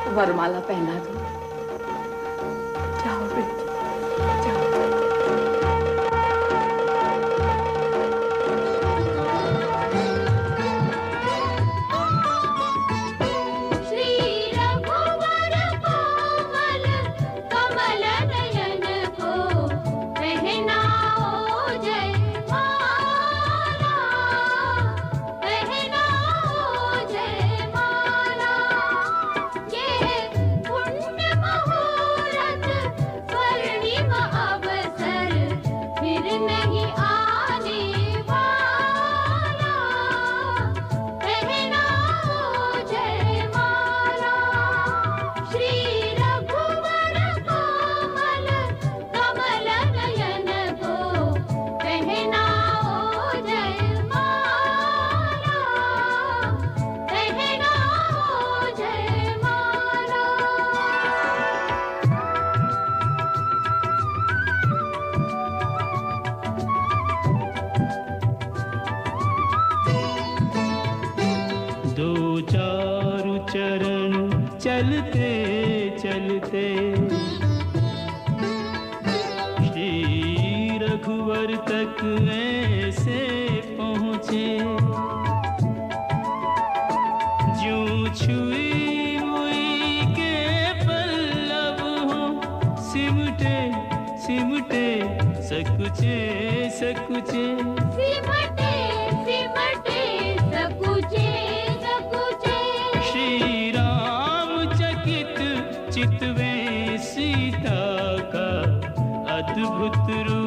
वरमाला पहना दो। जाओ बेटी, जाओ। चलते चलते श्री रघुवर तक ऐसे पहुँचे, ज्यों छुई हुई के पल्लव हो, सिमटे सिमटे सकुचे सकुचे, सिमटे सिमटे सकुचे सकुचे। श्री राम चकित चितवे सीता का अद्भुत रूप